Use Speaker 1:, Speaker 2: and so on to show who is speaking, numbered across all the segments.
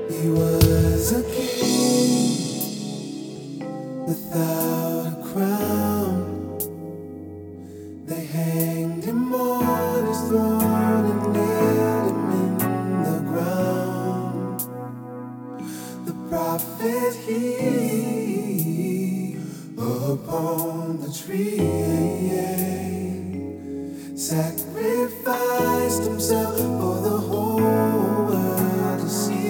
Speaker 1: He was a king without a crown. They hanged him on his throne and nailed him in the ground. The prophet he upon the tree sacrificed himself for the whole world to see.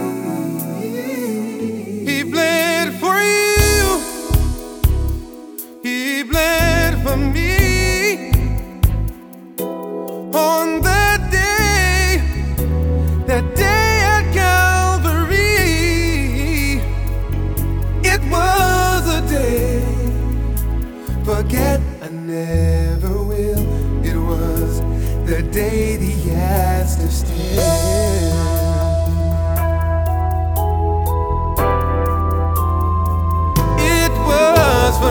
Speaker 1: He bled for you, he bled for me. On that day at Calvary, it was a day forget I never will. It was the day that he has to stand. It was for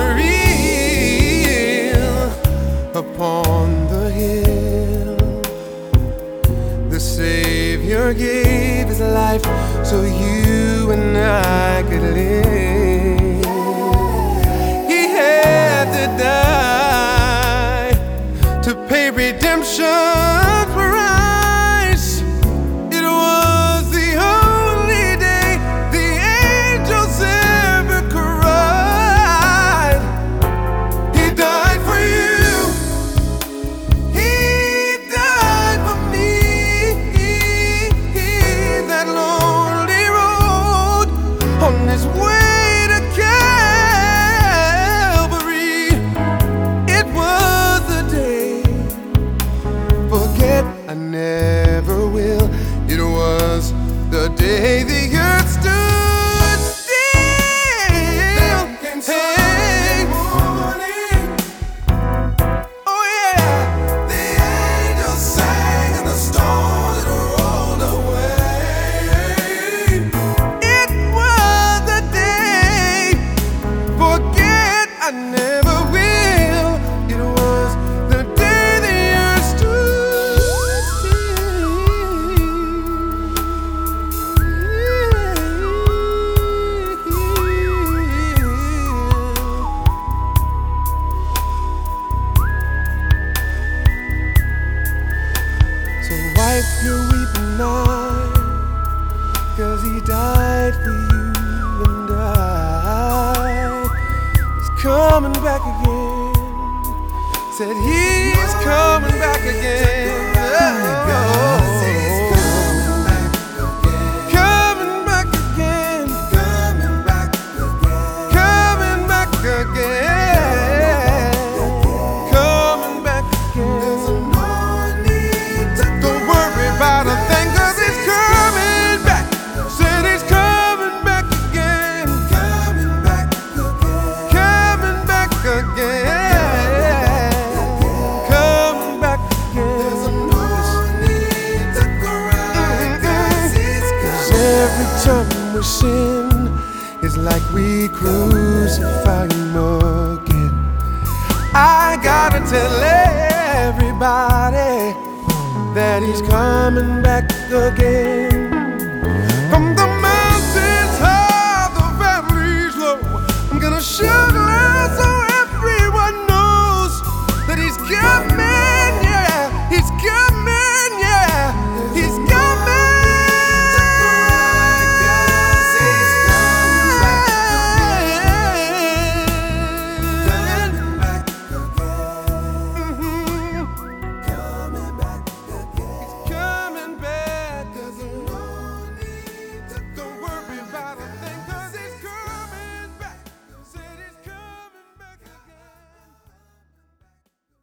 Speaker 1: real upon the hill. The Savior gave his life so you and I could live. He had to die to pay redemption's price. It was the only day the angels ever cried. He died for you, he died for me. That lonely road on his way to Calvary, it was the day forget I never will. It was the day the earth stood still. Hey, morning. Oh yeah, the angels sang and the storms rolled away. It was the day forget I never will. It was the day the earth stood still. So wipe your weeping eye, 'cause he died for you and I. He's coming back again. Said he's coming back again. Coming back again. Coming back again. Coming back again. Coming back again. Don't worry about a thing, 'cause he's coming back. Said he's coming back again. Coming back again. Coming back again. Coming back again. There's no need to cry, 'cause he's coming. 'Cause every time we sin, it's like we crucify him again. I gotta tell everybody that he's coming back again.